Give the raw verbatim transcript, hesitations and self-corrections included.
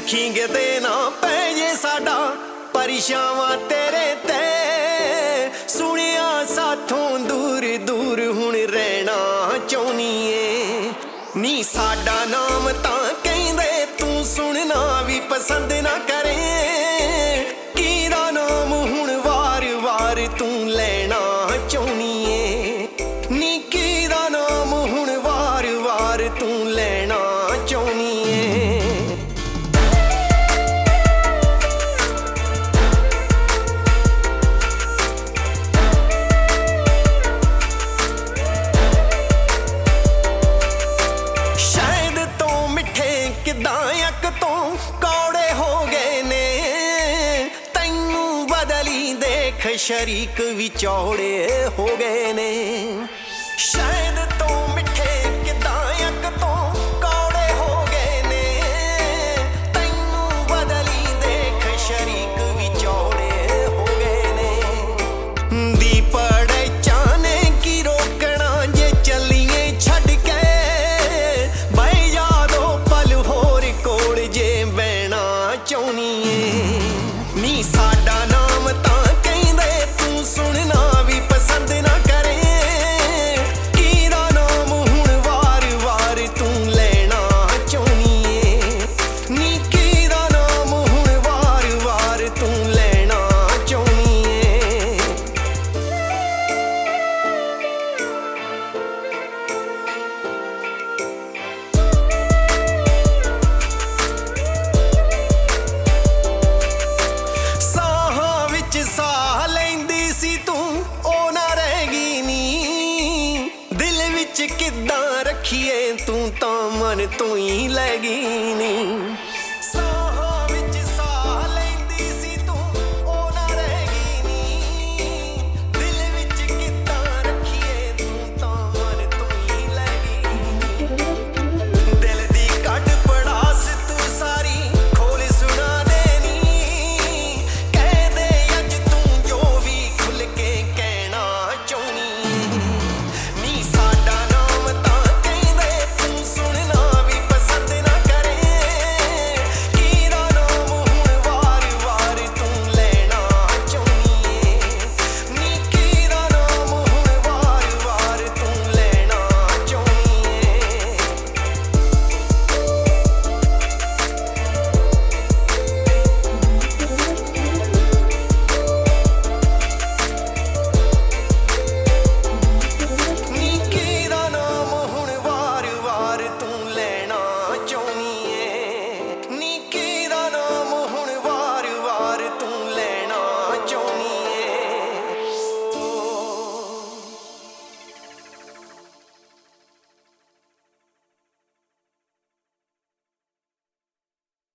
ਵੇਖੀ ਕਿਤੇ ਨਾ ਪੈ ਜੇ ਸਾਡਾ ਪਰਛਾਵਾਂ ਤੇਰੇ ਤੇ। ਸੁਣਿਆ ਸਾਥੋਂ ਦੂਰ ਦੂਰ ਹੁਣ ਰਹਿਣਾ ਚਾਹੁੰਦੀ ਏ ਨੀ। ਸਾਡਾ ਨਾਮ ਤਾਂ ਕਹਿੰਦੇ ਤੂੰ ਸੁਣਨਾ ਵੀ ਪਸੰਦ ਨਾ ਕਰੇ। ਕਿਹਦਾ ਨਾਮ ਹੁਣ ਵਾਰ ਵਾਰ ਤੂੰ ਲੈਣਾ ਚਾਹੁੰਦੀ ਏ ਨੀ। ਕਿਹਦਾ ਨਾਮ ਹੁਣ ਵਾਰ ਵਾਰ ਤੂੰ ਲੈਣਾ ਚਾਹੁੰਦੀ ਏ। ਕਿੱਦਾਂ ਅੱਖ ਤੋਂ ਕੌੜੇ ਹੋ ਗਏ ਨੇ ਤੈਨੂੰ ਬਦਲੀ ਦੇਖ ਸ਼ਰੀਕ ਵੀ ਚੌੜੇ ਹੋ ਗਏ ਨੇ। ਸ਼ਾਇਦ ਤੋਂ ਮਿੱਠੇ ਕਿੱਦਾਂ ਅੱਖ ਤੋਂ ਕੌੜੇ ਹੋ ਗਏ ਨੇ ਤੈਨੂੰ ਬਦਲੀ ਦੇਖ ਸ਼ਰੀਕ ਵੀ ਚੌੜੇ ਹੋ ਗਏ ਨੇ। ਦੀਪੜੇ ਚਾਨੇ ਕੀ ਰੋਕਣਾ ਜੇ ਚੱਲੀਏ ਛੱਡ ਕੇ। ਚਾਹੁੰਦੀ ਏ ਨੀ। ਸਾਡਾ ਨਾਮ ਤਾਂ ਕਹਿੰਦੇ ਤੂੰ ਸੁਣਨਾ ਵੀ ਪਸੰਦ ਨਾ ਕਰੇ। ਕਿਹਦਾ ਨਾਮ ਹੁਣ ਵਾਰ ਵਾਰ ਤੂੰ ਲੈਣਾ ਚਾਹੁੰਦੀ ਏ ਨੀ। ਕਿਹਦਾ ਨਾਮ ਹੁਣ ਵਾਰ ਵਾਰ ਤੂੰ ਲੈਣਾ ਚਾਹੁੰਦੀ ਏ। ਸਾਹ ਲੈਂਦੀ ਸੀ ਤੂੰ ਉਹ ਨਾ ਰਹਿ ਗਈ ਨੀ। ਦਿਲ ਵਿੱਚ ਕਿੱਦਾਂ ਰੱਖੀਏ ਤੂੰ ਤਾਂ ਮਨ ਤੂੰ ਹੀ ਲੈ ਗਈ ਨੀ।